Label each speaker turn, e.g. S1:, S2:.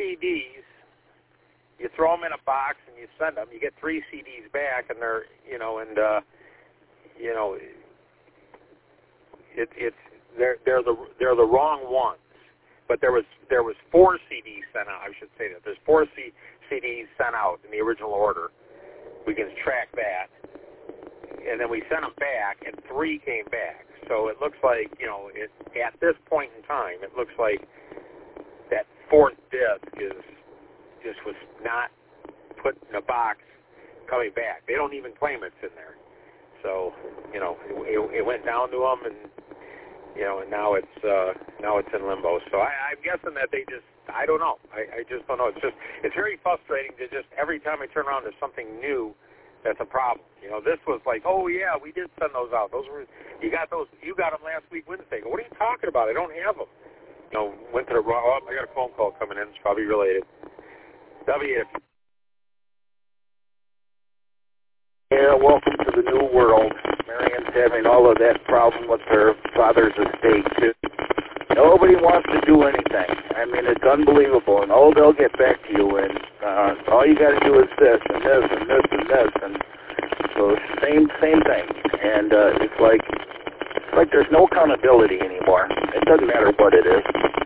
S1: CDs. You throw them in a box and you send them. You get 3 CDs back, and they're they're the wrong ones. But there was 4 CDs sent out. I should say that there's 4 CDs sent out in the original order. We can track that, and then we sent them back, and 3 came back. So it looks like at this point in time, it looks like that 4th disc was not put in a box coming back. They don't even claim it's in there. So it went down to them, and and now it's in limbo. So I'm guessing that they just, I don't know. I just don't know. It's very frustrating to just every time I turn around, there's something new that's a problem. This was like, oh yeah, we did send those out. You got them last week Wednesday. What are you talking about? I don't have them. Went to the wrong. Oh, I got a phone call coming in. It's probably related.
S2: Yeah, welcome to the new world. Marion's having all of that problem with her father's estate, too. Nobody wants to do anything. I mean, it's unbelievable. And, they'll get back to you, and all you got to do is this and this and this and this. And so same thing. And it's like there's no accountability anymore. It doesn't matter what it is.